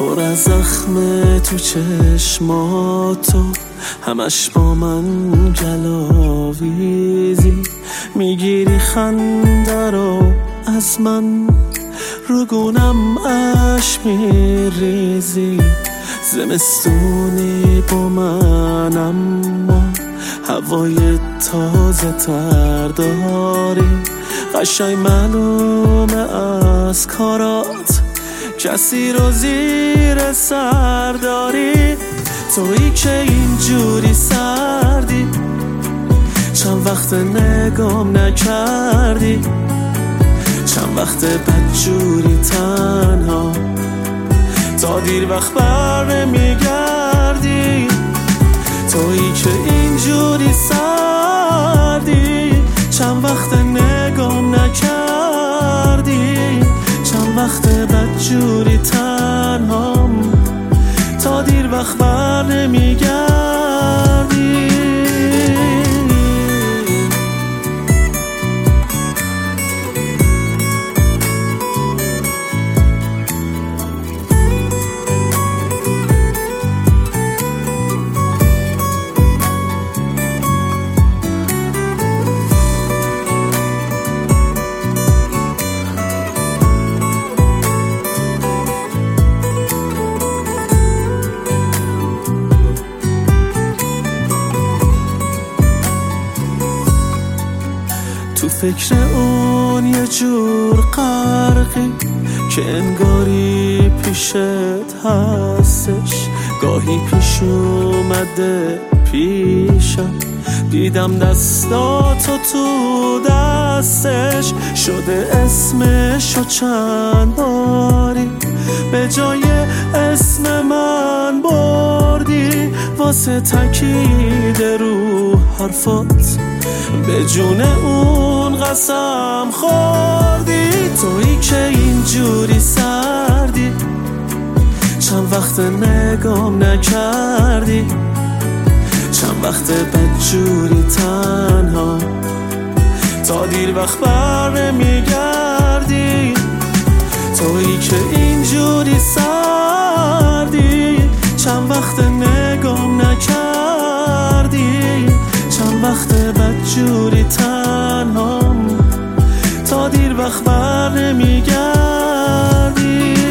پر از زخم تو چشماتو، همش با من گلاویزی. میگیری خنده رو از من، رو گونم اش میریزی. زمستونی با من اما هوای تازه تر داری. قشنگ معلومه از کارات کسی رو زیر سر داری. تویی که اینجوری سردی، چند وقت نگام نکردی، چند وقت بدجوری تنها، تا دیر وقت بر نمیگردی. تویی که اینجوری سردی، چند وقت نگام نکردی، چند وقت بدجوری تنهام، تا دیر وقت بر نمیگردی. تو فکر اون یه جور غرقی که انگاری پیشت هستش. گاهی پیش اومده پیشم، دیدم دستاتو تو دستش، شده اسمشو چند باری به جای اسم من بردی. واسه تاکید رو حرفات به جون اون قسم خوردی. تویی که اینجوری سردی، چند وقت نگام نکردی، چند وقت بدجوری تنها، تا دیر وقت بر نمیگردی. تویی که اینجوری سردی، چند وقت نگام نکردی، چند وقت بدجوری تنهام، تا دیر وقت بر نمیگردی.